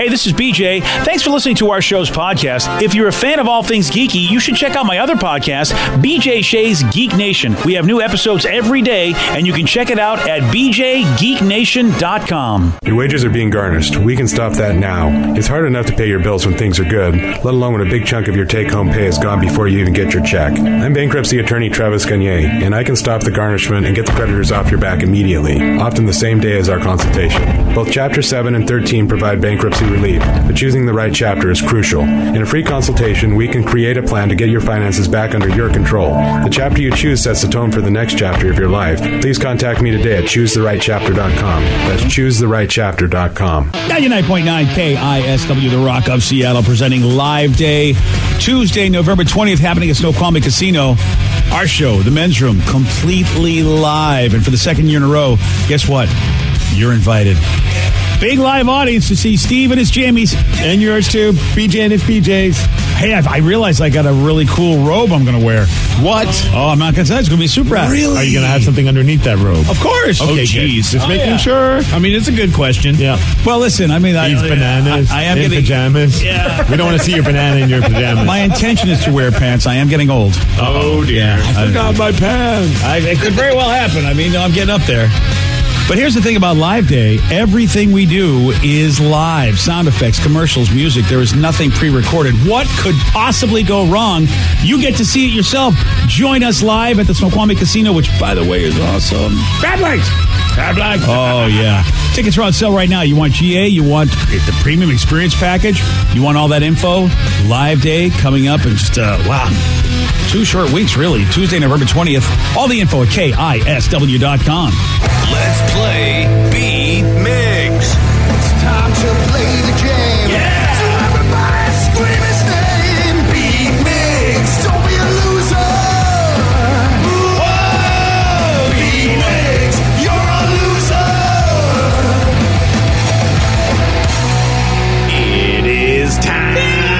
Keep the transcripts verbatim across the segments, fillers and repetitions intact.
Hey, this is B J. Thanks for listening to our show's podcast. If you're a fan of all things geeky, you should check out my other podcast, B J Shea's Geek Nation. We have new episodes every day, and you can check it out at b j geek nation dot com. Your wages are being garnished. We can stop that now. It's hard enough to pay your bills when things are good, let alone when a big chunk of your take-home pay is gone before you even get your check. I'm bankruptcy attorney Travis Gagne, and I can stop the garnishment and get the creditors off your back immediately, often the same day as our consultation. Both Chapter seven and thirteen provide bankruptcy relief, but choosing the right chapter is crucial. In a free consultation, we can create a plan to get your finances back under your control. The chapter you choose sets the tone for the next chapter of your life. Please contact me today at choose the right chapter dot com. That's choose the right chapter dot com. ninety-nine point nine K I S W, The Rock of Seattle, presenting Live Day, Tuesday, November twentieth, happening at Snoqualmie Casino. Our show, The Men's Room, completely live. And for the second year in a row, guess what? You're invited. Big live audience to see Steve and his jammies. And yours too, B J and his P Js. Hey, I, I realized I got a really cool robe I'm going to wear. What? Oh, I'm not going to say. It's going to be super rad. Really? Are you going to have something underneath that robe? Of course. Okay, jeez. Just oh, making yeah. sure. I mean, it's a good question. Yeah. Well, listen, I mean... These I, bananas I, I am in getting, pajamas. Yeah. We don't want to see your banana in your pajamas. My intention is to wear pants. I am getting old. Oh, dear. Yeah, I forgot my pants. I, it could very well happen. I mean, I'm getting up there. But here's the thing about Live Day. Everything we do is live. Sound effects, commercials, music. There is nothing pre-recorded. What could possibly go wrong? You get to see it yourself. Join us live at the Snoqualmie Casino, which, by the way, is awesome. Crab legs! Crab legs! Oh, yeah. Tickets are on sale right now. You want G A? You want the premium experience package? You want all that info? Live Day coming up in just, uh, wow. Two short weeks, really. Tuesday, November twentieth. All the info at K I S W dot com. Let's play Beat Mix. It's time to play the game. Yeah! So everybody scream his name. Beat Mix. Don't be a loser. Whoa! Beat Mix. You're a loser. It is time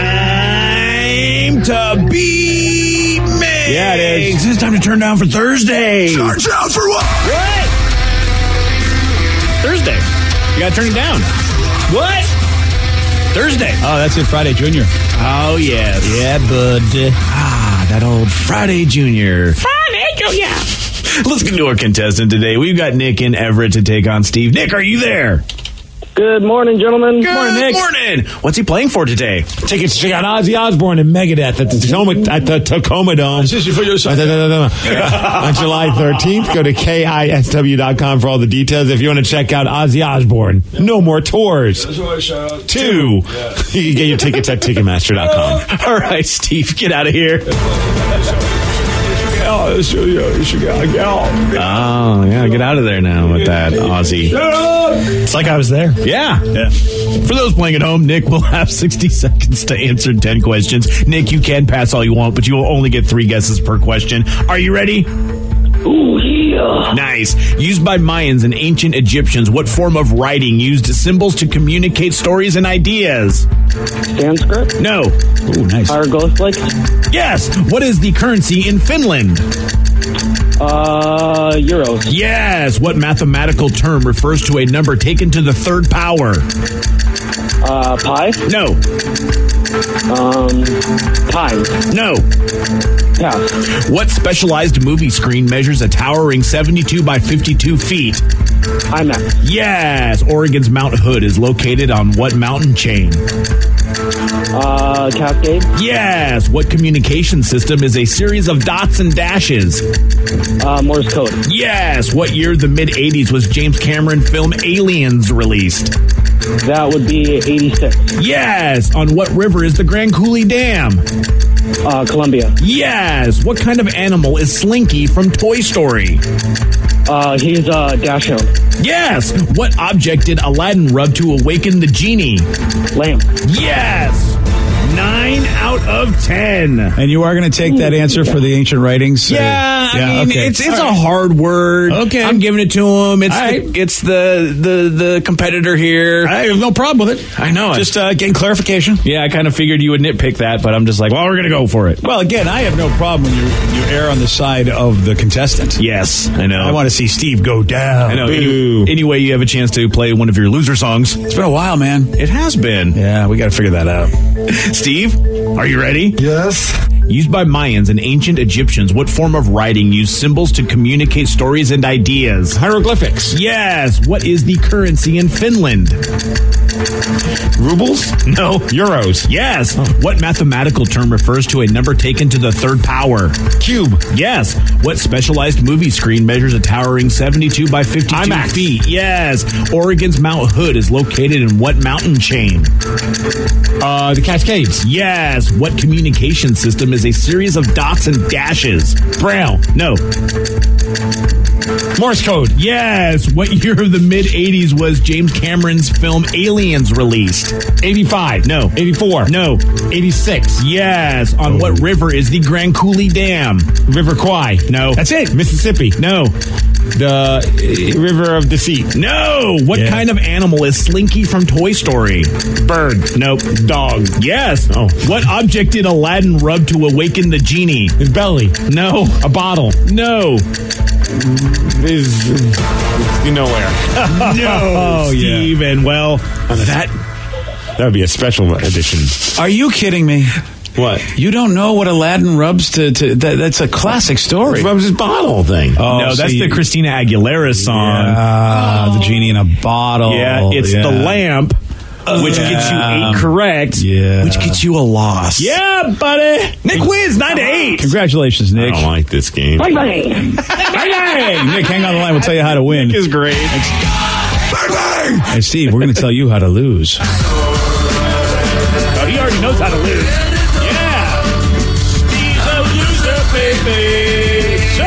to beat Mix. Yeah, it is. It's time to turn down for Thursday. Charge out for what? What? Thursday. You got to turn it down. What? Thursday. Oh, that's it, Friday Junior. Oh, yes. Yeah, bud. Ah, that old Friday Junior. Friday Junior. Let's get to our contestant today. We've got Nick and Everett to take on Steve. Nick, are you there? Good morning, gentlemen. Good morning, Nick. Morning. What's he playing for today? Tickets to check out Ozzy Osbourne and Megadeth at the Tacoma, at the Tacoma Dome. On July thirteenth, go to K I S W dot com for all the details. If you want to check out Ozzy Osbourne, no more tours. Two. You can get your tickets at Ticketmaster dot com. All right, Steve, get out of here. Oh, yeah, get out of there now with that, Ozzy. It's like I was there. Yeah. yeah. For those playing at home, Nick will have sixty seconds to answer ten questions. Nick, you can pass all you want, but you will only get three guesses per question. Are you ready? Ooh, yeah. Nice. Used by Mayans and ancient Egyptians, what form of writing used symbols to communicate stories and ideas? Sanskrit? No. Ooh, nice. Hieroglyphics? Yes. What is the currency in Finland? Uh, euros. Yes. What mathematical term refers to a number taken to the third power? Uh, pi? No. Um, time? No. Pass. What specialized movie screen measures a towering seventy-two by fifty-two feet? IMAX. Yes. Oregon's Mount Hood is located on what mountain chain? Uh, Cascade? Yes. What communication system is a series of dots and dashes? Uh, Morse code. Yes. What year of the mid-eighties was James Cameron film Aliens released? That would be eighty-six. Yes. On what river is the Grand Coulee Dam? Uh, Columbia. Yes. What kind of animal is Slinky from Toy Story? Uh, he's a dash hound. Yes. What object did Aladdin rub to awaken the genie? Lamp. Yes. Nine out of ten. And you are going to take that answer for the ancient writings? Yeah, Uh, I mean, okay. it's it's All a right. hard word. Okay. I'm giving it to him. It's All the, right. it's the, the the competitor here. I have no problem with it. I know. Just uh, getting clarification. Yeah, I kind of figured you would nitpick that, but I'm just like, well, we're going to go for it. Well, again, I have no problem when you you err on the side of the contestant. Yes, I know. I want to see Steve go down. I know. Boo. Any, anyway, you have a chance to play one of your loser songs. It's been a while, man. It has been. Yeah, we got to figure that out. Steve, are you ready? Yes. Used by Mayans and ancient Egyptians, what form of writing used symbols to communicate stories and ideas? Hieroglyphics. Yes. What is the currency in Finland? Rubles? No. Euros. Yes. What mathematical term refers to a number taken to the third power? Cube. Yes. What specialized movie screen measures a towering seventy-two by fifty-two IMAX. feet? Yes. Oregon's Mount Hood is located in what mountain chain? Uh, the Cascades. Yes. What communication system is a series of dots and dashes? Braille. No. Morse code. Yes. What year of the mid eighties was James Cameron's film Aliens released? eighty-five. No. eighty-four. No. eighty-six. Yes. On what river is the Grand Coulee Dam? River Kwai. No. That's it. Mississippi. No. The uh, River of Deceit. No. What Yeah. kind of animal is Slinky from Toy Story? Bird. Nope. Dog. Yes. Oh. What object did Aladdin rub to awaken the genie? His belly. No. A bottle. No. Is you know where. No. Oh, yeah. Steve, and well, that That would be a special edition. Are you kidding me? What? You don't know what Aladdin rubs to... to that, that's a classic story. Rubs his bottle thing. Oh, no, that's see, the Christina Aguilera song. Ah, the genie in a bottle. Yeah, it's Yeah. the lamp, which gets you eight correct, Yeah. which gets you a loss. Yeah, buddy. Nick wins nine to eight. Congratulations, I Nick. don't like this game. Bang, bang. Hey, Nick, hang on the line. We'll tell you how to win. Nick is great. Hey, Steve, we're going to tell you how to lose. Oh, he already knows how to lose. Yeah. He's a loser, baby. So,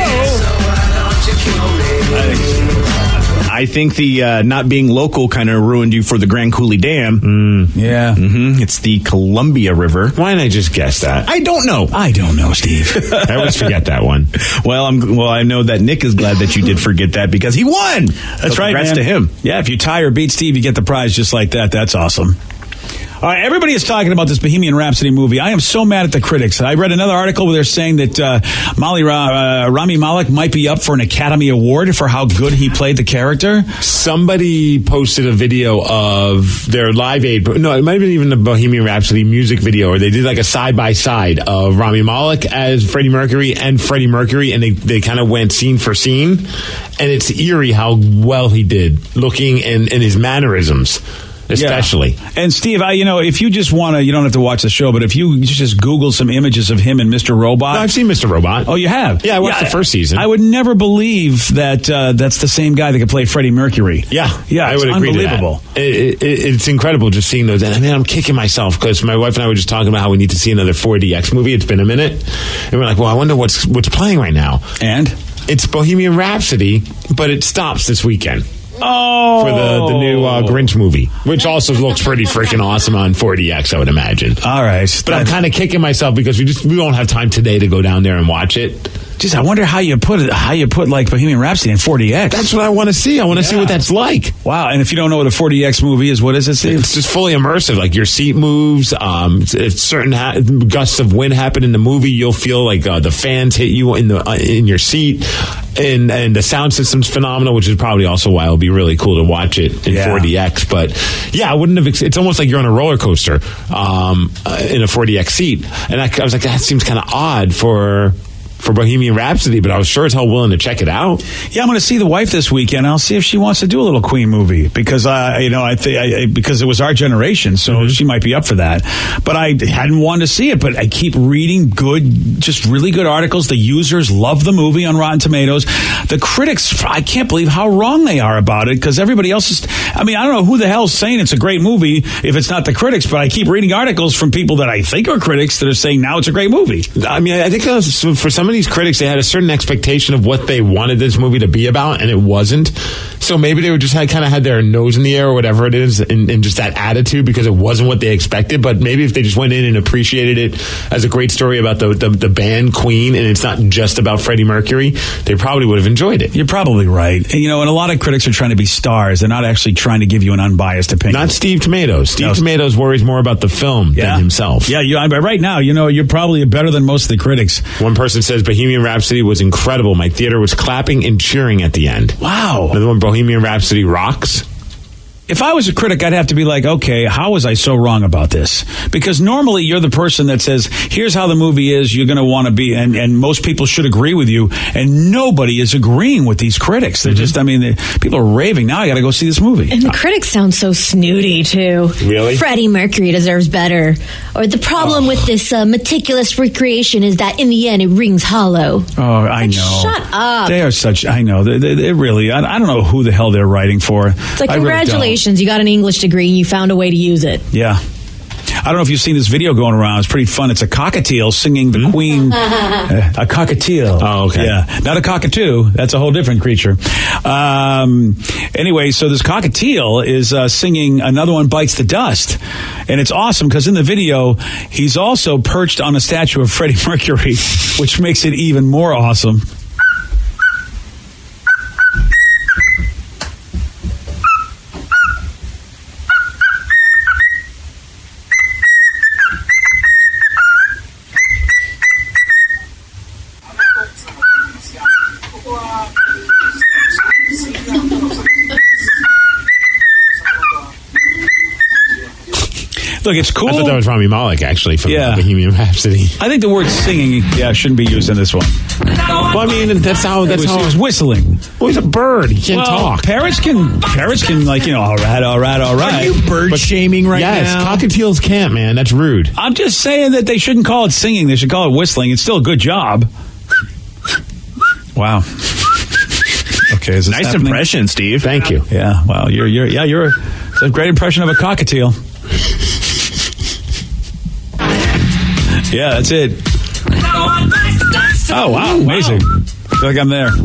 I think the uh, not being local kind of ruined you for the Grand Coulee Dam. Yeah. Mm-hmm. It's the Columbia River. Why didn't I just guess that? I don't know. I don't know, Steve. I always forget that one. Well, I'm well. I know that Nick is glad that you did forget that because he won. That's So right, congrats man. to him. Yeah, if you tie or beat Steve, you get the prize just like that. That's awesome. All right, everybody is talking about this Bohemian Rhapsody movie. I am so mad at the critics. I read another article where they're saying that uh, Molly Ra- uh, Rami Malek might be up for an Academy Award for how good he played the character. Somebody posted a video of their Live Aid. No, it might have been even the Bohemian Rhapsody music video, or they did like a side by side of Rami Malek as Freddie Mercury and Freddie Mercury, and they, they kind of went scene for scene. And it's eerie how well he did looking and, and his mannerisms. Especially. Yeah. And Steve, I, you know, if you just want to, you don't have to watch the show, but if you just Google some images of him and Mister Robot. No, I've seen Mister Robot. Oh, you have? Yeah, I watched the first season. I would never believe that uh, that's the same guy that could play Freddie Mercury. Yeah, Yeah, I it's would agree unbelievable. to that. It, it, it's incredible just seeing those. And I mean, I'm kicking myself because my wife and I were just talking about how we need to see another four D X movie. It's been a minute, and we're like, well, I wonder what's what's playing right now. And? It's Bohemian Rhapsody, but it stops this weekend. Oh, For the, the new uh, Grinch movie, which also looks pretty freaking awesome on four D X, I would imagine. All right. But I'm kind of kicking myself because we just we won't have time today to go down there and watch it. Jeez, I wonder how you put it, how you put like Bohemian Rhapsody in four D X. That's what I want to see. I want to see what that's like. Wow. And if you don't know what a four D X movie is, what is it, Steve? It's just fully immersive. Like your seat moves. Um, if certain ha- gusts of wind happen in the movie, you'll feel like uh, the fans hit you in the uh, in your seat. And and the sound system's phenomenal, which is probably also why it'll be really cool to watch it in Yeah. four D X. But yeah, I wouldn't have. Ex- it's almost like you're on a roller coaster um, uh, in a four D X seat. And I, I was like, that seems kind of odd for. For Bohemian Rhapsody, but I was sure as hell willing to check it out. Yeah, I'm going to see the wife this weekend. I'll see if she wants to do a little Queen movie because uh, you know I think because it was our generation, so Mm-hmm. she might be up for that. But I hadn't wanted to see it. But I keep reading good, just really good articles. The users love the movie on Rotten Tomatoes. The critics, I can't believe how wrong they are about it because everybody else is. I mean, I don't know who the hell's saying it's a great movie if it's not the critics. But I keep reading articles from people that I think are critics that are saying now it's a great movie. I mean, I think uh, for some of these critics, they had a certain expectation of what they wanted this movie to be about, and it wasn't. So maybe they were just had, kind of had their nose in the air or whatever it is, and, and just that attitude because it wasn't what they expected. But maybe if they just went in and appreciated it as a great story about the, the, the band Queen, and it's not just about Freddie Mercury, they probably would have enjoyed it. You're probably right. And, you know, and a lot of critics are trying to be stars. They're not actually trying to give you an unbiased opinion. Not Steve Tomatoes. Steve No. Tomatoes worries more about the film Yeah. than himself. Yeah, you, I, right now, you know, you're probably better than most of the critics. One person says Bohemian Rhapsody was incredible. My theater was clapping and cheering at the end. Wow. Another one, Bohemian Rhapsody rocks. If I was a critic, I'd have to be like, okay, how was I so wrong about this? Because normally you're the person that says, here's how the movie is, you're going to want to be, and, and most people should agree with you, and nobody is agreeing with these critics. They're mm-hmm. just, I mean, they, people are raving. Now I got to go see this movie. And the critics sound so snooty, too. Really? Freddie Mercury deserves better. Or the problem oh. with this uh, meticulous recreation is that in the end it rings hollow. Oh, I like, know. Shut up. They are such, I know. They, they, they really, I, I don't know who the hell they're writing for. It's like, I really congratulations. You got an English degree and you found a way to use it. Yeah. I don't know if you've seen this video going around. It's pretty fun. It's a cockatiel singing the mm-hmm. Queen. uh, a cockatiel. Oh, okay. Yeah. Not a cockatoo. That's a whole different creature. Um, anyway, so this cockatiel is uh, singing Another One Bites the Dust. And it's awesome because in the video, he's also perched on a statue of Freddie Mercury, which makes it even more awesome. Look, it's cool. I thought that was Rami Malek, actually, from yeah. Bohemian Rhapsody. I think the word singing, yeah, shouldn't be used in this one. Well, I mean, that's how. That's it was, how. He was whistling. Well, he's a bird. He can't well, talk. Parrots can. Parrots can, like, you know, all right, all right, all right. Are you bird but, shaming right yes, now? Yes, cockatiels can't, man. That's rude. I'm just saying that they shouldn't call it singing. They should call it whistling. It's still a good job. Wow. Okay, is this nice happening? Impression, Steve. Thank you. Yeah. Wow. You're. You're. Yeah. You're. It's a great impression of a cockatiel. Yeah, that's it. Oh, wow. Amazing. I feel like I'm there.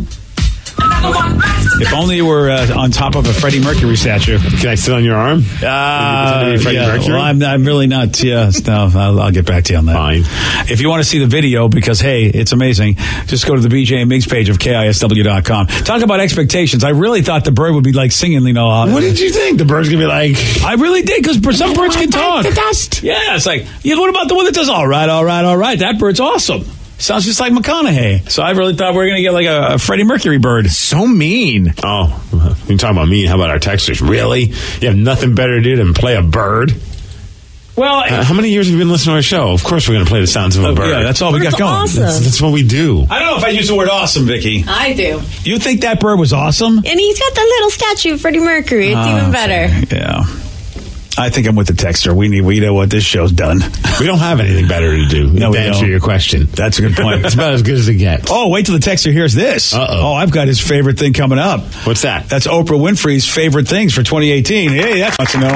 If only you were uh, on top of a Freddie Mercury statue. Can I sit on your arm? Uh, Freddie yeah, Mercury? well, I'm, I'm really not. Yeah, no, I'll, I'll get back to you on that. Fine. If you want to see the video, because, hey, it's amazing, just go to the B J and Migs page of K I S W dot com. Talk about expectations. I really thought the bird would be like singing, you know. Uh, what did you think? The bird's going to be like... I really did, because some birds can talk. The dust. Yeah, it's like, yeah, what about the one that does all right, all right, all right? That bird's awesome. Sounds just like McConaughey. So I really thought we were going to get like a, a Freddie Mercury bird. So mean. Oh, you're talking about me. How about our texters? Really? You have nothing better to do than play a bird? Well, uh, how many years have you been listening to our show? Of course we're going to play the sounds of a uh, bird. Yeah, that's all we Bird's got going. Awesome. That's, that's what we do. I don't know if I use the word awesome, Vicky. I do. You think that bird was awesome? And he's got the little statue of Freddie Mercury. It's oh, even better. Okay. Yeah. I think I'm with the texter. We need. We know what this show's done. We don't have anything better to do no, to answer don't. your question. That's a good point. It's about as good as it gets. Oh, wait till the texter hears this. Uh-oh. Oh, I've got his favorite thing coming up. What's that? That's Oprah Winfrey's favorite things for twenty eighteen. Hey, that's what to know.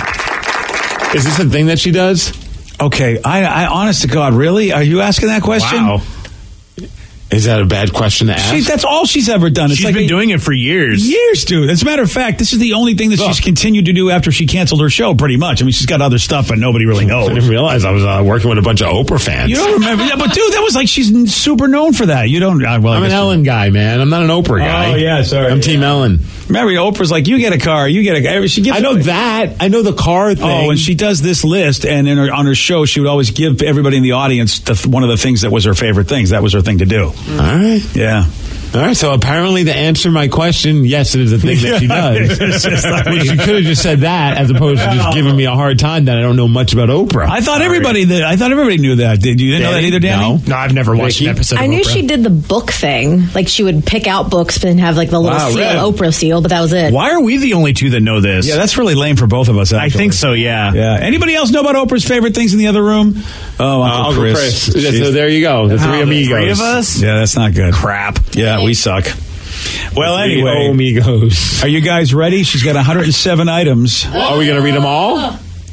Is this a thing that she does? Okay, I, I honest to God, really? Are you asking that question? Wow. Is that a bad question to ask? She, that's all she's ever done. It's she's like been a, doing it for years. Years, dude. As a matter of fact, this is the only thing that Look. she's continued to do after she canceled her show, pretty much. I mean, she's got other stuff, but nobody really knows. I didn't realize I was uh, working with a bunch of Oprah fans. You don't remember? Yeah, but dude, that was like she's super known for that. You don't. Uh, well, I'm an Ellen guy, man. I'm not an Oprah guy. Oh, yeah, sorry. I'm Team Ellen. Remember, Oprah's like, you get a car, you get a car. She gives I know that. I know the car thing. Oh, and she does this list, and in her, on her show, she would always give everybody in the audience the, one of the things that was her favorite things. That was her thing to do. All right. Yeah. All right, so apparently to answer my question, yes, it is a thing that she does. Well, she could have just said that as opposed to just giving me a hard time that I don't know much about Oprah. I thought everybody that I thought everybody knew that. Did you didn't know that either, Danny? No, no I've never watched Vicky? an episode I of knew Oprah. she did the book thing. Like she would pick out books and have like the little Wow, seal, really? Oprah seal, but that was it. Why are we the only two that know this? Yeah, that's really lame for both of us. Actually. I think so, yeah. Yeah. Anybody else know about Oprah's favorite things in the other room? Oh, Uncle, Uh, Uncle Chris. Chris. She's- So there you go. The three Oh, the amigos. three of us? Yeah, that's not good. Crap. Yeah, we suck. Well, Three anyway, amigos. are you guys ready? She's got one hundred seven items. Are we going to read them all?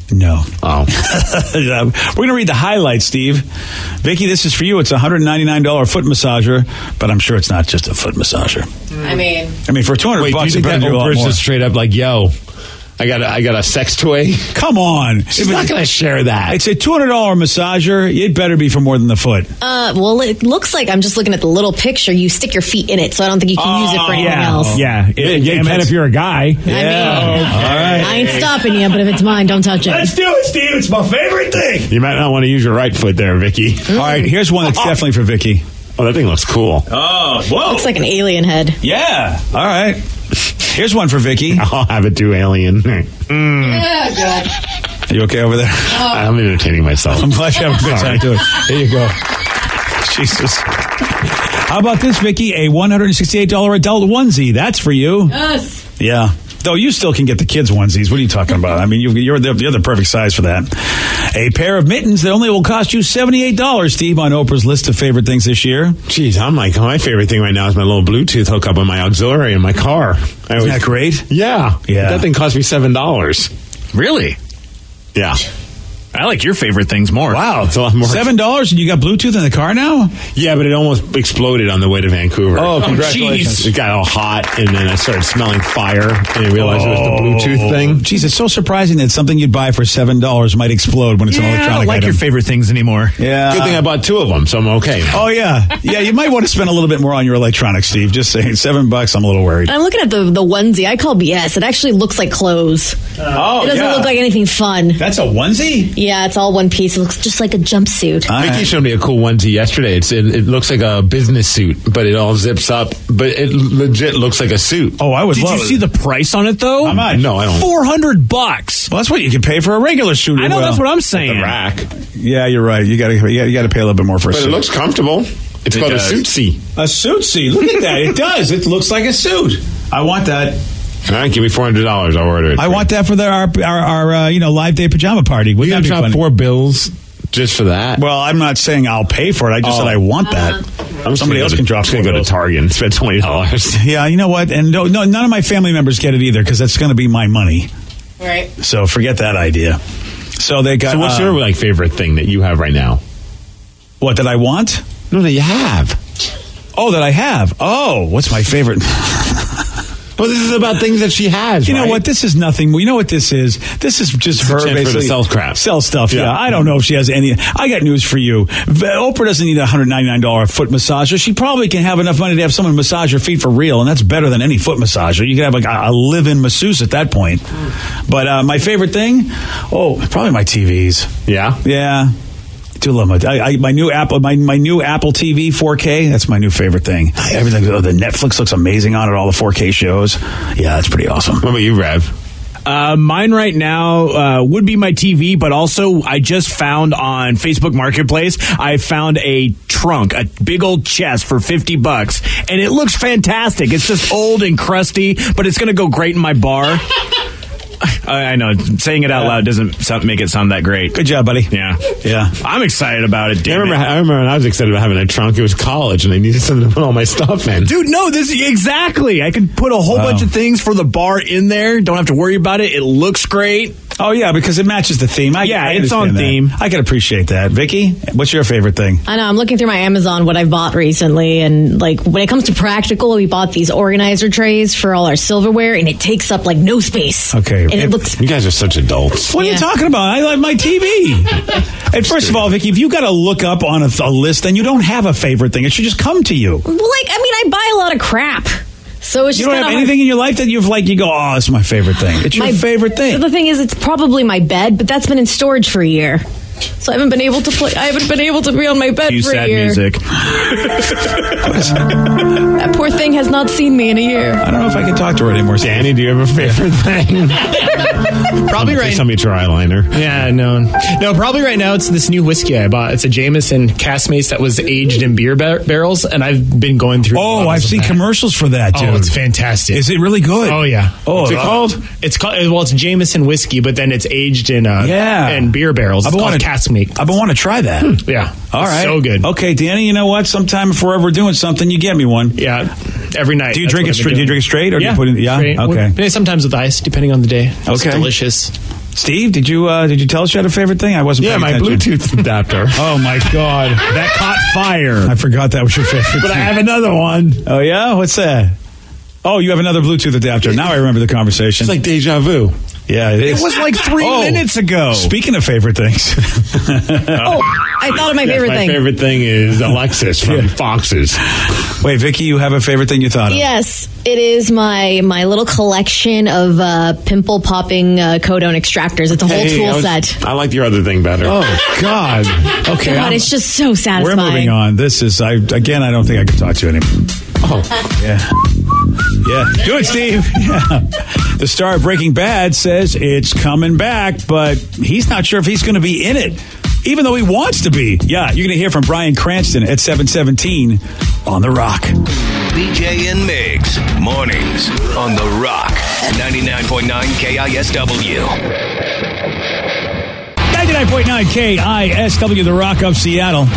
No. Oh. We're going to read the highlights, Steve. Vicky, this is for you. It's a one hundred ninety-nine dollars foot massager, but I'm sure it's not just a foot massager. I mean, I mean, for two hundred Wait, bucks, do you it think better that do a old lot person more. is straight up like, yo, I got a, I got a sex toy? Come on. She's not going to share that. It's a two hundred dollars massager. It better be for more than the foot. uh, well, it looks like I'm just looking at the little picture. You stick your feet in it, so I don't think you can use it for anything yeah, else. yeah. It, Yeah, you damn can it. if you're a guy. I mean, All right. I ain't stopping you, but if it's mine, don't touch it. do it, Steve. It's my favorite thing. You might not want to use your right foot there, Vicky. All right, here's one that's definitely for Vicky. Oh, that thing looks cool. Oh, whoa. Looks like an alien head. Yeah. All right. Here's one for Vicky. I'll have it do alien. Yeah, God. Are you okay over there? I'm entertaining myself. I'm glad you have a good time doing it. Here you go. Jesus. How about this, Vicky? A one hundred sixty-eight dollars adult onesie. That's for you. Yes. Yeah. Though you still can get the kids' onesies. What are you talking about? I mean, you, you're, the, you're the perfect size for that. A pair of mittens that only will cost you seventy-eight dollars, Steve, on Oprah's list of favorite things this year. Jeez, I'm like, my favorite thing right now is my little Bluetooth hookup on my auxiliary in my car. I Isn't always- that great? Yeah. Yeah. That thing cost me seven dollars. Really? Yeah. I like your favorite things more. Wow. It's a lot more. seven dollars and you got Bluetooth in the car now? Yeah, but it almost exploded on the way to Vancouver. Oh, congratulations. It got all hot, and then I started smelling fire, and I realized it was the Oh. Bluetooth thing. Geez, it's so surprising that something you'd buy for seven dollars might explode when it's an Yeah, I electronic don't like item. your favorite things anymore. Yeah. Good thing I bought two of them, so I'm okay. Oh, yeah. Yeah, you might want to spend a little bit more on your electronics, Steve. Just saying, seven bucks, I'm a little worried. I'm looking at the, the onesie. I call B S. It actually looks like clothes. Oh, It doesn't yeah. look like anything fun. That's a onesie? Yeah, it's all one piece. It looks just like a jumpsuit. All Vicky right. showed me a cool onesie yesterday. It's, it, it looks like a business suit, but it all zips up. But it legit looks like a suit. Oh, I would Did love you it. see the price on it though? How much? No, I don't. Four hundred bucks. Well, that's what you can pay for a regular suit. I know, well. that's what I'm The saying. rack. Yeah, you're right. You got to you got to pay a little bit more for a But suit. it looks comfortable. It's It called does. a suit-see. a suit. See, look at that. It does. It looks like a suit. I want that. All right, give me four hundred dollars. I'll order it. I want that for the, our our, our uh, you know live day pajama party. We Wouldn't got that to be drop funny? four bills just for that. Well, I'm not saying I'll pay for it. I just Oh. said I want that. I'm Somebody else can drop I'm going four to go bills. to Target and spend twenty dollars. Yeah, you know what? And no, no, none of my family members get it either because that's going to be my money. Right. So forget that idea. So they got. So what's uh, your like favorite thing that you have right now? what that I want? No, that you have. Oh, that I have. Oh, what's my favorite? Well, this is about things that she has. You know right? what? This is nothing. You know what this is? This is just It's a her chance for her to basically sell crap. Sell stuff. Yeah. Yeah. I don't know if she has any. I got news for you. V- Oprah doesn't need a one hundred ninety-nine dollars foot massager. She probably can have enough money to have someone massage her feet for real, and that's better than any foot massager. You can have like a, a live-in masseuse at that point. But uh, my favorite thing, oh, probably my T Vs. Yeah. Yeah. I do love my I, I, my new Apple my my new Apple T V four K. That's my new favorite thing. Everything. Oh, the Netflix looks amazing on it. All the four K shows. Yeah, that's pretty awesome. What about you, Rev? Uh, mine right now uh, would be my T V, but also I just found on Facebook Marketplace, I found a trunk, a big old chest for fifty bucks, and it looks fantastic. It's just old and crusty, but it's going to go great in my bar. I, I know, saying it out loud doesn't sound, make it sound that great. Good job, buddy. Yeah. Yeah. I'm excited about it, I damn remember, it. I remember when I was excited about having a trunk. It was college, and I needed something to put all my stuff in. Dude, no, this is exactly. I can put a whole Wow. bunch of things for the bar in there. Don't have to worry about it. It looks great. Oh yeah, because it matches the theme. I, Yeah, I it's understand on that. theme. I can appreciate that. Vicky, what's your favorite thing? I know. I'm looking through my Amazon, what I've bought recently. And like when it comes to practical, we bought these organizer trays for all our silverware and it takes up like no space. Okay. And it If- looks. You guys are such adults. What are you Yeah. talking about? I like my T V. And first of all, Vicky, if you got to look up on a, a list, then you don't have a favorite thing. It should just come to you. Well, like, I mean, I buy a lot of crap. So it's You just don't have kinda anything in your life that you've like, you go, oh, it's my favorite thing. It's your My- favorite thing. The thing is, it's probably my bed, but that's been in storage for a year. So I haven't been able to play. I haven't been able to be on my bed Cue for a sad year. music. That poor thing has not seen me in a year. I don't know if I can talk to her anymore. Danny, do you have a favorite thing? Probably Please right. tell me it's your eyeliner. Yeah, no, no. Probably right now it's this new whiskey I bought. It's a Jameson Caskmates that was aged in beer bar- barrels, and I've been going through. Oh, bottles I've of seen that. commercials for that, dude. Oh, it's fantastic. Is it really good? Oh yeah. Oh, What's it uh, called? It's called well, it's Jameson whiskey, but then it's aged in uh, Yeah. in beer barrels. I've It's been called wanting- Caskmate. I've been wanting to try that. Yeah. All It's right. So good. Okay, Danny, you know what? Sometime if we're ever doing something, you get me one. Yeah. Every night. Do you That's drink what it I've been straight? Do you doing. drink it straight, or yeah. do you put it? Yeah. Straight. Okay. Well, sometimes with ice, depending on the day. It's Okay. delicious. Steve, did you uh, did you tell us you had a favorite thing? I wasn't. Yeah, paying my attention. Bluetooth adapter. Oh my God, That caught fire. I forgot that was your favorite. But I thing. have another one. Oh yeah, what's that? Oh, you have another Bluetooth adapter. Now I remember the conversation. It's like deja vu. Yeah, it is. It was like three Oh, minutes ago. Speaking of favorite things, Oh, I thought of my favorite my thing. favorite thing is Alexis from Yeah. Foxes. wait, Vicky, you have a favorite thing you thought of? Yes, it is my my little collection of uh, pimple popping uh, codone extractors. It's a whole Hey, tool I was- set. I like your other thing better. Oh God. Okay, God, I'm- it's just so satisfying. we're moving on. This is I again. I don't think I can talk to you anymore. Oh. Yeah. Yeah. Do it, Steve. Yeah. The star of Breaking Bad says it's coming back, but he's not sure if he's going to be in it, even though he wants to be. Yeah, you're going to hear from Bryan Cranston at seven seventeen on The Rock. B J and Migs, mornings on The Rock, ninety-nine point nine K I S W. ninety-nine point nine K I S W, The Rock of Seattle.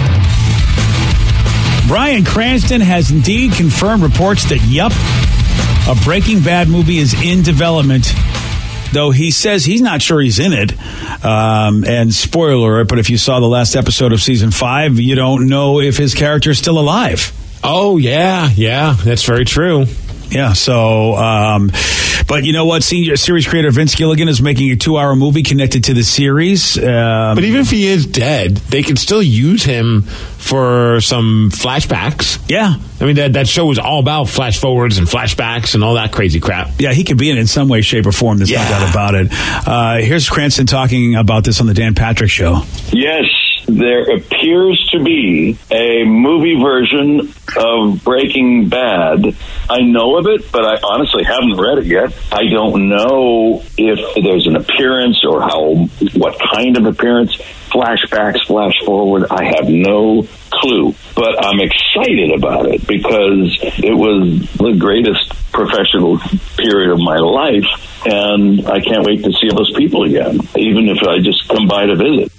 Bryan Cranston has indeed confirmed reports that, yup, a Breaking Bad movie is in development, though he says he's not sure he's in it. Um, and spoiler alert, but if you saw the last episode of season five, you don't know if his character is still alive. Oh, yeah, yeah, that's very true. Yeah, so, um, but you know what? Senior series creator Vince Gilligan is making a two-hour movie connected to the series. Um, But even if he is dead, they can still use him for some flashbacks. yeah, I mean, that, that show was all about flash forwards and flashbacks and all that crazy crap. yeah, he could be in it in some way, shape, or form. There's Yeah. no doubt about it. Uh, here's Cranston talking about this on the Dan Patrick Show. Yes, there appears to be a movie version of Breaking Bad. I know of it, but I honestly haven't read it yet. I don't know if there's an appearance or how, what kind of appearance. Flashbacks, flash forward, I have no clue. But I'm excited about it because it was the greatest professional period of my life, and I can't wait to see those people again, even if I just come by to visit.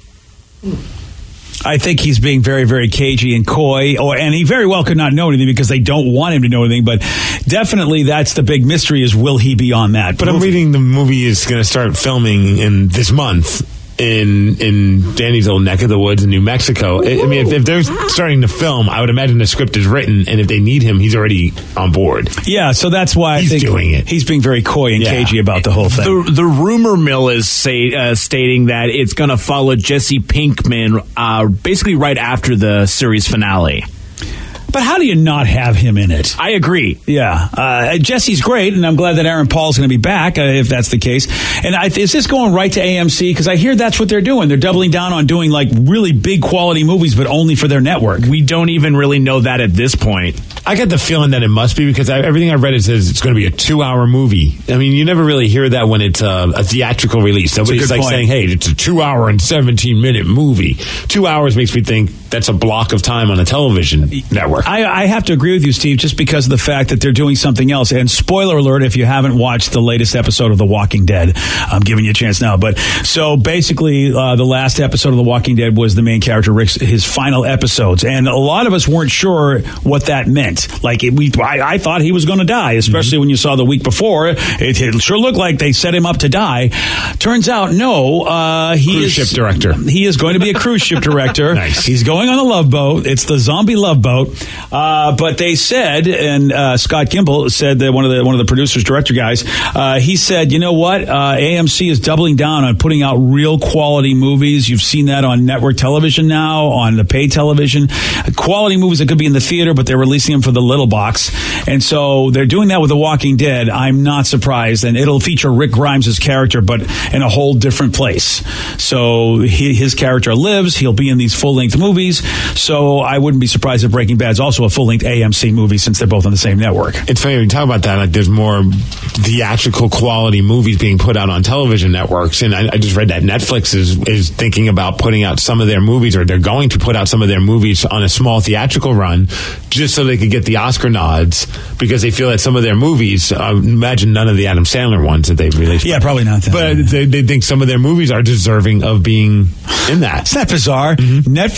I think he's being very, very cagey and coy, or and he very well could not know anything because they don't want him to know anything. But definitely, that's the big mystery: is will he be on that? But I'm reading the movie is going to start filming in this month in in Danny's old neck of the woods in New Mexico. I I mean, if, if they're starting to film, I would imagine the script is written, and if they need him, he's already on board. Yeah, so that's why He's I think doing it. He's being very coy and Yeah. cagey about the whole thing. The, the rumor mill is say, uh, stating that it's going to follow Jesse Pinkman uh, basically right after the series finale. But how do you not have him in it? I agree. Yeah, uh, Jesse's great, and I'm glad that Aaron Paul's going to be back, uh, if that's the case. And I, is this going right to A M C? Because I hear that's what they're doing. They're doubling down on doing like really big quality movies, but only for their network. We don't even really know that at this point. I got the feeling that it must be because I, everything I've read it says it's going to be a two-hour movie. I mean, you never really hear that when it's a, a theatrical release. Nobody's good like point. saying, "Hey, it's a two-hour and seventeen-minute movie." Two hours makes me think that's a block of time on a television network. I, I have to agree with you, Steve, just because of the fact that they're doing something else. And spoiler alert, if you haven't watched the latest episode of The Walking Dead, I'm giving you a chance now. But so basically, uh, the last episode of The Walking Dead was the main character Rick's his final episodes, and a lot of us weren't sure what that meant. Like it, we, I, I thought he was going to die, especially mm-hmm. when you saw the week before. It, it sure looked like they set him up to die. Turns out, no. Uh, he Cruise is, ship director. He is going to be a cruise ship director. Nice. He's going on a love boat. It's the zombie love boat. Uh, but they said, and uh, Scott Gimple said that one of the one of the producers, director guys, uh, he said, you know what? Uh, A M C is doubling down on putting out real quality movies. You've seen that on network television now, on the paid television. Quality movies that could be in the theater, but they're releasing them for the little box. And so they're doing that with The Walking Dead. I'm not surprised. And it'll feature Rick Grimes' character, but in a whole different place. So he, his character lives. He'll be in these full-length movies. So I wouldn't be surprised if Breaking Bad's also a full-length A M C movie since they're both on the same network. It's funny when you talk about that. Like, there's more theatrical quality movies being put out on television networks, and I, I just read that Netflix is is thinking about putting out some of their movies, or they're going to put out some of their movies on a small theatrical run, just so they could get the Oscar nods, because they feel that some of their movies, uh, imagine none of the Adam Sandler ones that they've released, Yeah, probably not. That. but they, they think some of their movies are deserving of being in that. Isn't that bizarre? Mm-hmm. Netflix is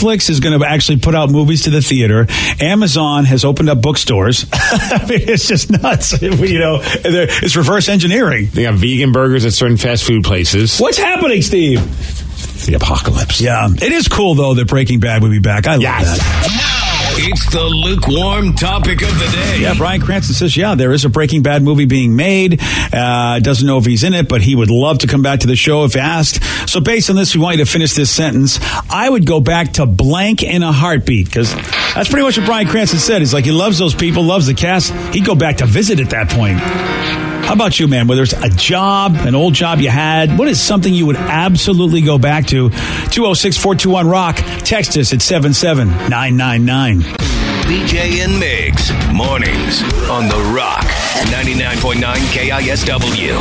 going to actually put out movies to the theater. Amazon has opened up bookstores. I mean, it's just nuts. You know, it's reverse engineering. They have vegan burgers at certain fast food places. What's happening, Steve? It's the apocalypse. Yeah. It is cool, though, that Breaking Bad will be back. I love Yes. that. It's the lukewarm topic of the day. Yeah, Bryan Cranston says, yeah, there is a Breaking Bad movie being made. Uh, doesn't know if he's in it, but he would love to come back to the show if asked. So based on this, we want you to finish this sentence. I would go back to blank in a heartbeat, because that's pretty much what Bryan Cranston said. He's like, he loves those people, loves the cast. He'd go back to visit at that point. How about you, man? Whether it's a job, an old job you had, what is something you would absolutely go back to? two oh six, four two one, ROCK. Text us at seven seven nine nine nine. B J and Migs, mornings on The Rock, ninety-nine point nine K I S W.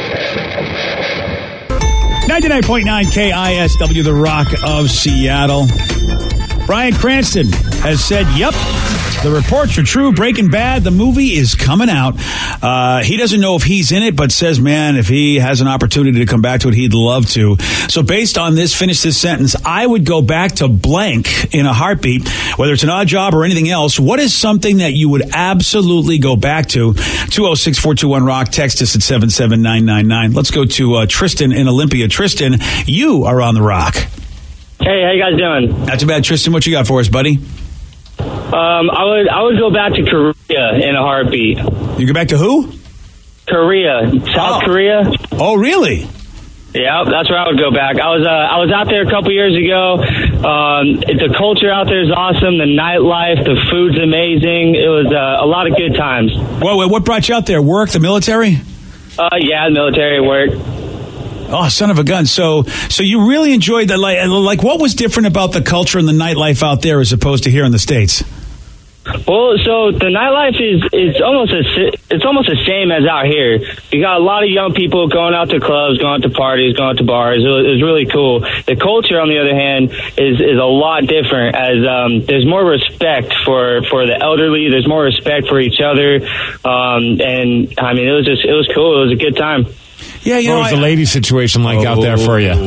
ninety-nine point nine K I S W, The Rock of Seattle. Bryan Cranston has said, yep, the reports are true. Breaking Bad, the movie is coming out. Uh, he doesn't know if he's in it, but says, man, if he has an opportunity to come back to it, he'd love to. So based on this, finish this sentence. I would go back to blank in a heartbeat, whether it's an odd job or anything else. What is something that you would absolutely go back to? two oh six, four two one, ROCK. Text us at seven seven nine nine nine. Let's go to uh, Tristan in Olympia. Tristan, you are on The Rock. Hey, how you guys doing? Not too bad, Tristan. What you got for us, buddy? Um, I would I would go back to Korea in a heartbeat. You go back to who? Korea, South Oh. Korea. Oh, really? Yeah, that's where I would go back. I was uh, I was out there a couple years ago. Um, the culture out there is awesome. The nightlife, the food's amazing. It was uh, a lot of good times. Well, what brought you out there? Work, the military? Uh, yeah, military work. Oh, son of a gun! So, so you really enjoyed that? Like, like, what was different about the culture and the nightlife out there as opposed to here in the States? Well, so the nightlife is it's almost a, it's almost the same as out here. You got a lot of young people going out to clubs, going out to parties, going out to bars. It was, it was really cool. The culture, on the other hand, is is a lot different. As um, there's more respect for, for the elderly. There's more respect for each other. Um, and I mean, it was just it was cool. It was a good time. Yeah, you what know, was I, the lady situation like oh, out there for you? Uh,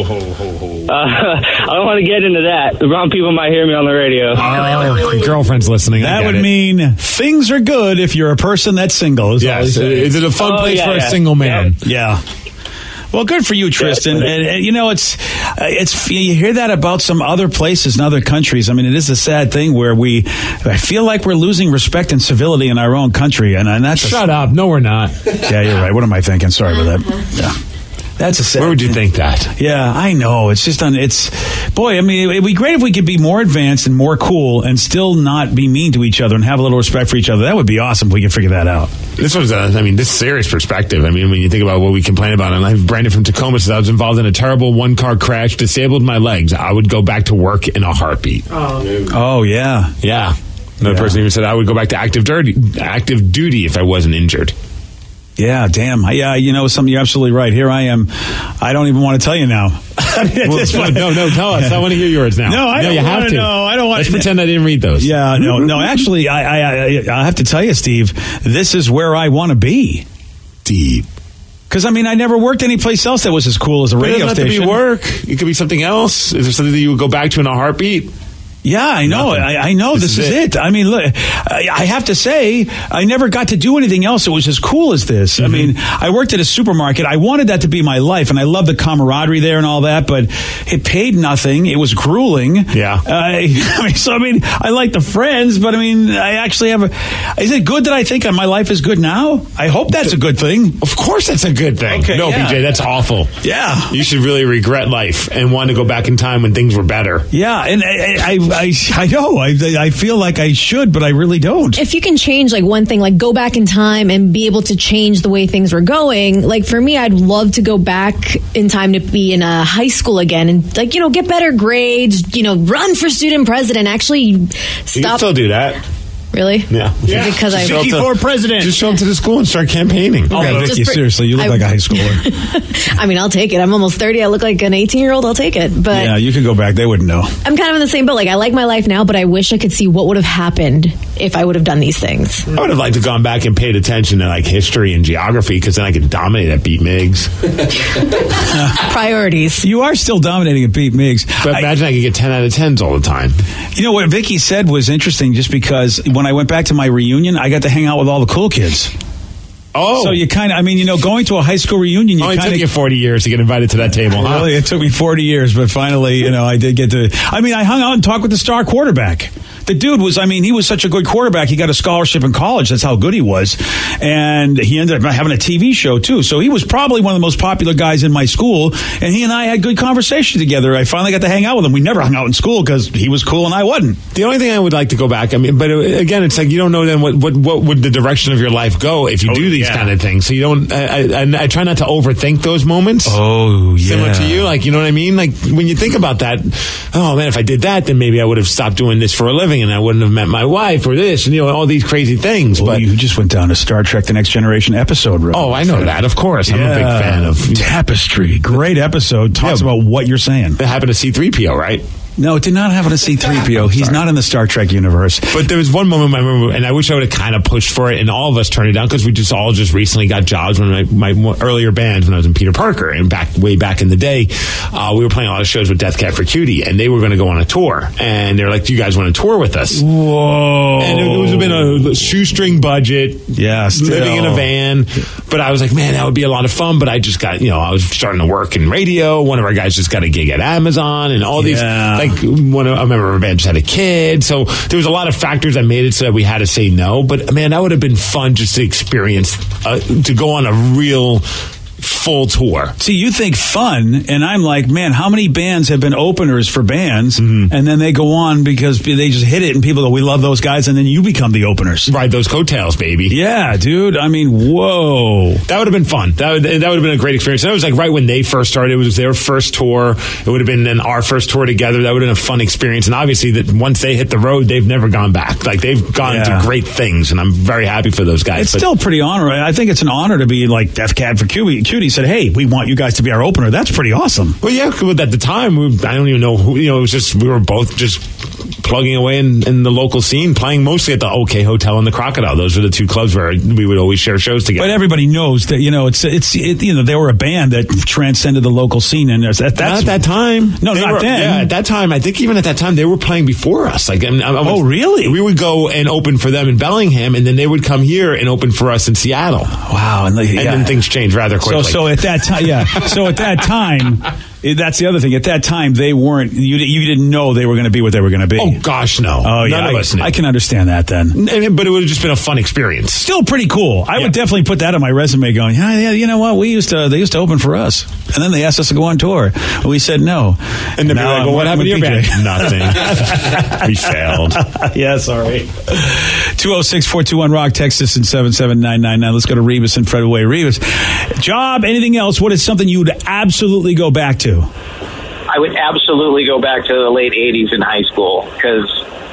I don't want to get into that. The wrong people might hear me on the radio. Oh, girlfriend's listening. I that get would it. mean things are good if you're a person that's single. Is all Yes. he's saying. Is it a fun Oh, place yeah, for a yeah. single man? Yeah. Well, good for you, Tristan. Yeah. And, and you know, it's uh, it's you hear that about some other places and other countries. I mean, it is a sad thing where we I feel like we're losing respect and civility in our own country, and, and that's Shut up. No, we're not. Yeah, you're right. What am I thinking? Sorry about that. Yeah. That's a sad Where would you thing. think that? Yeah, I know. It's just on. It's boy. I mean, it'd be great if we could be more advanced and more cool, and still not be mean to each other and have a little respect for each other. That would be awesome if we could figure that out. This was, a, I mean, this is serious perspective. I mean, when you think about what we complain about, and I have Brandon from Tacoma says I was involved in a terrible one-car crash, disabled my legs. I would go back to work in a heartbeat. Oh yeah, Yeah. Another Yeah. person even said I would go back to active duty, active duty if I wasn't injured. yeah. Damn. Yeah, you know something. You're absolutely right. Here I am. I don't even want to tell you now. I mean, at Well, this point- no, no, tell us. I want to hear yours now. No, I no, don't you have wanna to. know. I don't want- Let's pretend I didn't read those. Yeah, no, no. Actually, I, I, I, I have to tell you, Steve. This is where I want to be. Deep. Because I mean, I never worked anyplace else that was as cool as a But it radio doesn't have station. to be work. It could be something else. Is there something that you would go back to in a heartbeat? Yeah, I know. Nothing. I, I know. This, This is, is it. it. I mean, look, I, I have to say, I never got to do anything else that was as cool as this. Mm-hmm. I mean, I worked at a supermarket. I wanted that to be my life, and I loved the camaraderie there and all that, but it paid nothing. It was grueling. Yeah. Uh, I mean, so, I mean, I like the friends, but I mean, I actually have a. Is it good that I think my life is good now? I hope that's a good thing. Of course, that's a good thing. Okay, no, yeah. B J, that's awful. Yeah. You should really regret life and want to go back in time when things were better. Yeah, and I, I, I, I know. I, I feel like I should, but I really don't. If you can change like one thing, like go back in time and be able to change the way things were going, like for me, I'd love to go back in time to be in a high school again and like, you know, get better grades, you know, run for student president, actually You can stop. still do that. Really? Yeah. Yeah. Because I- Vicky for president. Just show up to the school and start campaigning. Oh, yeah, Vicky, Just for- seriously, you look I- like a high schooler. I mean, I'll take it. I'm almost thirty. I look like an eighteen-year-old. I'll take it. But Yeah, you could go back. They wouldn't know. I'm kind of in the same boat. Like, I like my life now, but I wish I could see what would have happened if I would have done these things. I would have liked to gone back and paid attention to like history and geography because then I could dominate at Beat Migs. Priorities. You are still dominating at Pete Meigs. But imagine I, I could get ten out of tens all the time. You know what Vicky said was interesting just because when I went back to my reunion, I got to hang out with all the cool kids. Oh. So you kind of, I mean, you know, going to a high school reunion, you Only kind took of you forty years to get invited to that table, huh? Really, it took me forty years, but finally, you know, I did get to. I mean, I hung out and talked with the star quarterback. The dude was, I mean, he was such a good quarterback. He got a scholarship in college. That's how good he was. And he ended up having a T V show, too. So he was probably one of the most popular guys in my school. And he and I had good conversation together. I finally got to hang out with him. We never hung out in school because he was cool and I wasn't. The only thing I would like to go back, I mean, but again, it's like you don't know then what, what, what would the direction of your life go if you Oh, do these yeah. kind of things. So you don't, I, I, I try not to overthink those moments. Oh, yeah. Similar to you, like, you know what I mean? Like, when you think about that, oh man, if I did that, then maybe I would have stopped doing this for a living and I wouldn't have met my wife or this and, you know, all these crazy things. Well, but you just went down to Star Trek The Next Generation episode, Ro. Oh, I know that, of course. I'm a big Yeah. fan of. Tapestry. Great episode. Talks Yeah. about what you're saying. It happened to C three P O, right? No, it did not happen to C three P O. He's not in the Star Trek universe. But there was one moment I remember, and I wish I would have kind of pushed for it, and all of us turned it down because we just all just recently got jobs. When my, my earlier band, when I was in Peter Parker, and back way back in the day, uh, we were playing a lot of shows with Death Cab for Cutie, and they were going to go on a tour, and they were like, "Do you guys want to tour with us?" Whoa! And it, it was been a shoestring budget, Yeah, still. living in a van. But I was like, man, that would be a lot of fun. But I just got, you know, I was starting to work in radio. One of our guys just got a gig at Amazon, and all these Yeah. like one of, I remember our band just had a kid, so there was a lot of factors that made it so that we had to say no. But man, that would have been fun just to experience, uh, to go on a real full tour. See, you think fun, and I'm like, man, how many bands have been openers for bands, Mm-hmm. and then they go on because they just hit it, and people go, we love those guys, and then you become the openers. Ride those coattails, baby. Yeah, dude. I mean, whoa. That would have been fun. That would, that would have been a great experience. And that was like right when they first started. It was their first tour. It would have been then our first tour together. That would have been a fun experience. And obviously, that once they hit the road, they've never gone back. Like they've gone Yeah. to great things, and I'm very happy for those guys. It's But- still pretty honorable. I think it's an honor to be like Death Cab for Cutie. Cutie said, hey, we want you guys to be our opener. That's pretty awesome. Well, yeah, 'cause at the time, we, I don't even know who, you know, it was just, we were both just plugging away in, in the local scene, playing mostly at the OK Hotel and the Crocodile. Those were the two clubs where we would always share shows together. But everybody knows that, you know, it's, it's, it, you know, they were a band that transcended the local scene. And there's, that, Not that's at that time. No, They not were- then. Yeah, at that time, I think even at that time, they were playing before us. Like, I mean, I, I Oh, was- really? We would go and open for them in Bellingham, and then they would come here and open for us in Seattle. Wow. And, And yeah. then things changed rather So, quickly. so at that time, yeah. So at that time, eh, that's the other thing. At that time, they weren't. You, you didn't know they were going to be what they were going to be. oh gosh, no. Oh, yeah. None of I, us knew. I can understand that then. And- but it would have just been a fun experience. Still pretty cool. I Yeah. would definitely put that on my resume. Going, yeah, yeah. You know what? We used to. They used to open for us, and then they asked us to go on tour. We said no. And then be Now like, I'm well, what happened to working your with band? P J. Nothing. We failed. Yeah, sorry. two oh six, four two one, rock, text us in seven seven nine nine nine. Let's go to Rebus and Fred away. Rebus, job, anything else? What is something you would absolutely go back to? I would absolutely go back to the late eighties in high school because,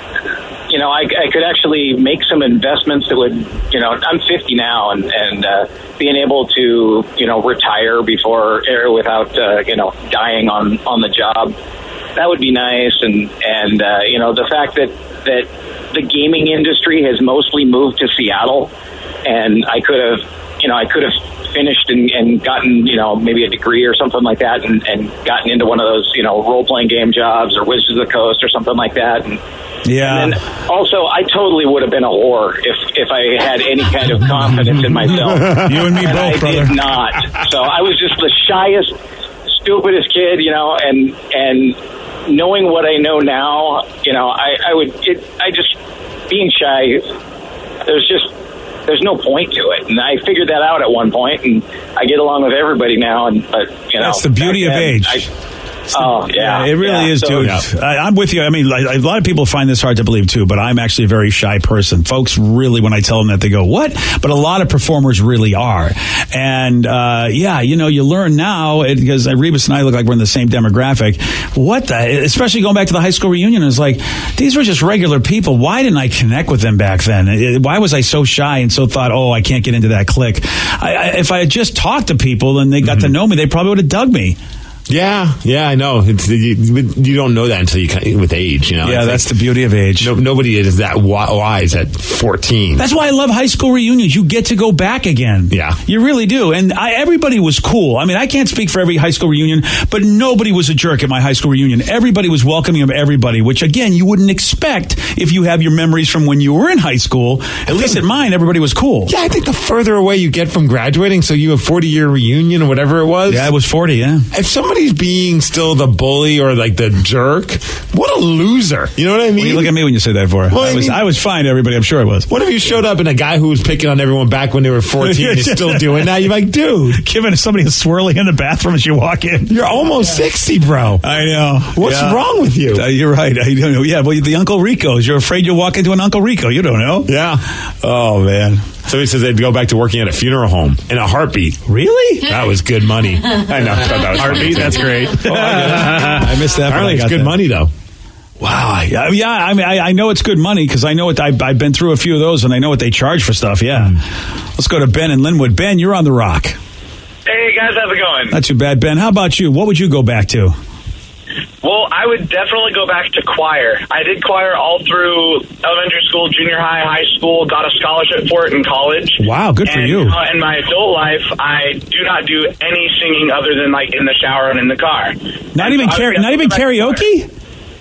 you know, I, I could actually make some investments that would, you know, I'm fifty now, and, and uh, being able to, you know, retire before or without, uh, you know, dying on, on the job, that would be nice. And, and uh, you know, the fact that, that the gaming industry has mostly moved to Seattle, and I could have, you know, I could have finished and, and gotten, you know, maybe a degree or something like that, and, and gotten into one of those, you know, role-playing game jobs or Wizards of the Coast or something like that. And, Yeah. and then also, I totally would have been a whore if, if I had any kind of confidence in myself. You and me and both, I brother. did not. So I was just the shyest, stupidest kid, you know, and and knowing what I know now, you know, I, I would, it, I just, being shy, there's just, there's no point to it. And I figured that out at one point, and I get along with everybody now. And, but, you know, That's the beauty back of then, age. I, Oh, yeah. it really yeah. is, So- dude. I, I'm with you. I mean, like, a lot of people find this hard to believe, too, but I'm actually a very shy person. Folks really, when I tell them that, they go, what? But a lot of performers really are. And, uh, yeah, you know, you learn now, it, because Rebus and I look like we're in the same demographic. What the, especially going back to the high school reunion, it's like, these were just regular people. Why didn't I connect with them back then? It, why was I so shy and so thought, oh, I can't get into that clique? I, I, if I had just talked to people and they got mm-hmm. to know me, they probably would have dug me. Yeah, yeah, I know. It's, you, you don't know that until you kind of, with age, you know. Yeah, it's that's like, the beauty of age. No, nobody is that wise at fourteen. That's why I love high school reunions. You get to go back again. Yeah, you really do. And I, everybody was cool. I mean, I can't speak for every high school reunion, but nobody was a jerk at my high school reunion. Everybody was welcoming of everybody, which again you wouldn't expect if you have your memories from when you were in high school. At least at mine, everybody was cool. Yeah, I think the further away you get from graduating, so you have forty year reunion or whatever it was. Yeah, it was forty. Yeah. If somebody's being still the bully or like the jerk, what a loser. You know what I mean? Well, you look at me when you say that for. Well, I, I was mean, I was fine to everybody. I'm sure I was. What if you showed up and a guy who was picking on everyone back when they were fourteen is still doing that? You're like, dude. Giving somebody a swirling in the bathroom as you walk in. You're almost sixty, bro. I know. What's yeah. wrong with you? Uh, you're right. I don't know. Yeah, well, the Uncle Ricos. You're afraid you'll walk into an Uncle Rico. You don't know. Yeah. Oh, man. So he says they'd go back to working at a funeral home in a heartbeat. Really? That was good money. I know. That was heartbeat? That's great. Oh, I, I missed that. Apparently it's good that. money, though. Wow. Yeah, yeah I mean, I, I know it's good money because I know what I've, I've been through a few of those and I know what they charge for stuff. Yeah. Mm. Let's go to Ben in Linwood. Ben, you're on the Rock. Hey, guys. How's it going? Not too bad, Ben. How about you? What would you go back to? Well, I would definitely go back to choir. I did choir all through elementary school, junior high, high school, got a scholarship for it in college. Wow, good for and, you. Uh, in my adult life, I do not do any singing other than like in the shower and in the car. Not and even so car- not even karaoke?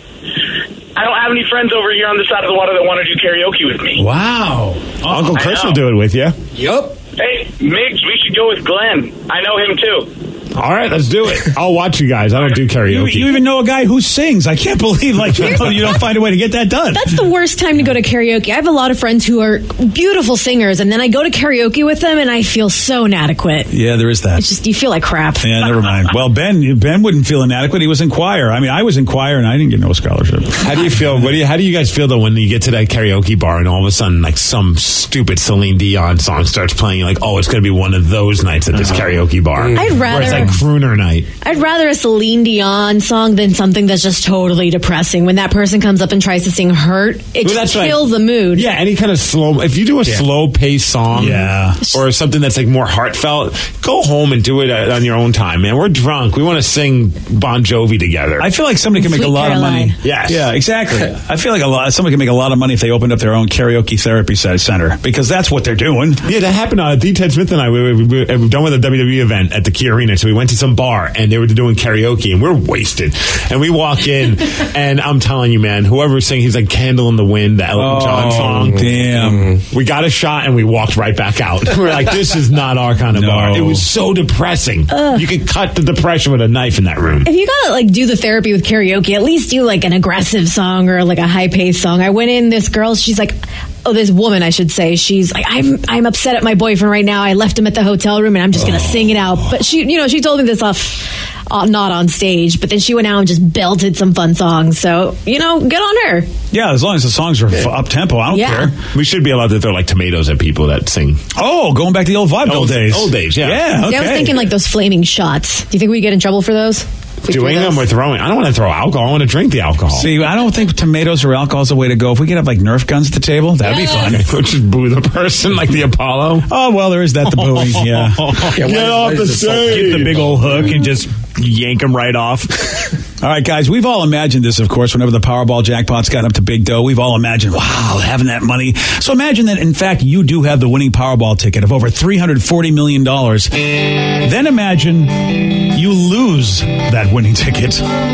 I don't have any friends over here on the side of the water that want to do karaoke with me. Wow. Oh, Uncle Chris will do it with you. Yup. Hey, Miggs, we should go with Glenn. I know him too. All right, let's do it. I'll watch you guys. I don't do karaoke. You, you even know a guy who sings. I can't believe like you, know, you don't find a way to get that done. That's the worst time to go to karaoke. I have a lot of friends who are beautiful singers, and then I go to karaoke with them, and I feel so inadequate. Yeah, there is that. It's just, you feel like crap. Yeah, never mind. Well, Ben Ben wouldn't feel inadequate. He was in choir. I mean, I was in choir, and I didn't get no scholarship. How do you feel? What do you? How do you guys feel though when you get to that karaoke bar and all of a sudden, like some stupid Celine Dion song starts playing? You're like, oh, it's going to be one of those nights at this karaoke bar. I'd rather. Where it's like crooner night. I'd rather a Celine Dion song than something that's just totally depressing. When that person comes up and tries to sing "Hurt," it Well, just that's kills right. the mood. Yeah, any kind of slow. If you do a Yeah. slow paced song, Yeah. or something that's like more heartfelt, go home and do it at, on your own time, man. We're drunk. We want to sing Bon Jovi together. I feel like somebody can make Sweet a lot Caroline. of money. Yes. Yeah, exactly. I feel like a lot. Somebody can make a lot of money if they opened up their own karaoke therapy center because that's what they're doing. Yeah, that happened. Uh, D. Ted Smith and I, we, we, we, we were done with a W W E event at the Key Arena, so we went to some bar, and they were doing karaoke, and we're wasted. And we walk in, and I'm telling you, man, whoever's singing, he's like Candle in the Wind, the Elton Oh, John song. damn. We got a shot, and we walked right back out. We're like, this is not our kind of No. bar. It was so depressing. You could cut the depression with a knife in that room. If you gotta like do the therapy with karaoke, at least do like an aggressive song or like a high paced song. I went in, this girl, she's like, oh, this woman, I should say, she's like, I'm I'm upset at my boyfriend right now. I left him at the hotel room and I'm just gonna Oh. sing it out. But she, you know, she told me this off. Uh, not on stage, but then she went out and just belted some fun songs. So, you know, good on her. Yeah, as long as the songs are up tempo, I don't Yeah. care. We should be allowed to throw like tomatoes at people that sing. Oh, going back to the old vaudeville Old- days. old days, yeah. Yeah, okay. See, I was thinking like those flaming shots. Do you think we get in trouble for those? We Doing threw them those? or throwing. I don't want to throw alcohol. I want to drink the alcohol. See, I don't think tomatoes or alcohol is the way to go. If we could have like Nerf guns at the table, that'd be fun. We'll just boo the person like the Apollo. Oh, well, there is that, the booing, yeah. Get off the stage. Get the big old hook and just yank them right off. All right, guys, we've all imagined this, of course, whenever the Powerball jackpot's gotten up to big dough. We've all imagined, wow, having that money. So imagine that, in fact, you do have the winning Powerball ticket of over three hundred forty million dollars. Then imagine you lose that winning ticket.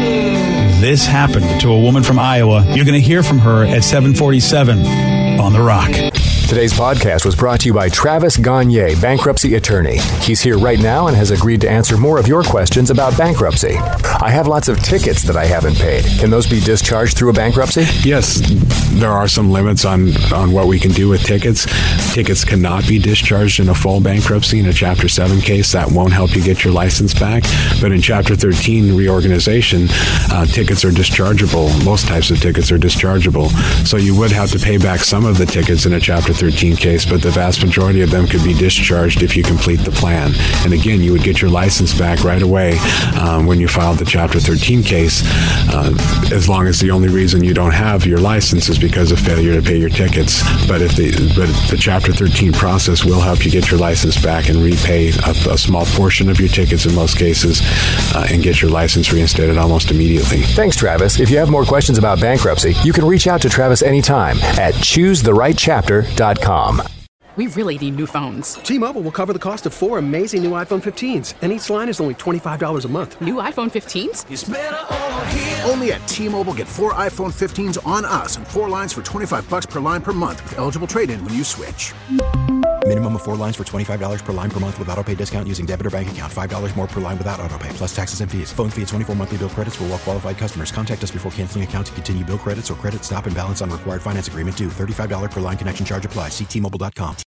This happened to a woman from Iowa. You're going to hear from her at seven forty-seven on The Rock. Today's podcast was brought to you by Travis Gagne, bankruptcy attorney. He's here right now and has agreed to answer more of your questions about bankruptcy. I have lots of tickets that I haven't paid. Can those be discharged through a bankruptcy? Yes, there are some limits on, on what we can do with tickets. Tickets cannot be discharged in a full bankruptcy. In a Chapter seven case, that won't help you get your license back. But in Chapter thirteen reorganization, uh, tickets are dischargeable. Most types of tickets are dischargeable. So you would have to pay back some of the tickets in a Chapter thirteen case, but the vast majority of them could be discharged if you complete the plan. And again, you would get your license back right away um, when you filed the Chapter thirteen case, uh, as long as the only reason you don't have your license is because of failure to pay your tickets. But if the but the Chapter thirteen process will help you get your license back and repay a, a small portion of your tickets in most cases, uh, and get your license reinstated almost immediately. Thanks, Travis. If you have more questions about bankruptcy, you can reach out to Travis anytime at choose the right chapter dot com. We really need new phones. T-Mobile will cover the cost of four amazing new iPhone fifteens, and each line is only twenty-five dollars a month. New iPhone fifteens? It's better over here. Only at T-Mobile, get four iPhone fifteens on us and four lines for twenty-five dollars per line per month with eligible trade-in when you switch. Minimum of four lines for twenty-five dollars per line per month with autopay discount using debit or bank account. five dollars more per line without autopay, plus taxes and fees. Phone fee at twenty-four monthly bill credits for well-qualified customers. Contact us before canceling account to continue bill credits or credit stop and balance on required finance agreement due. thirty-five dollars per line connection charge applies. See T Mobile dot com.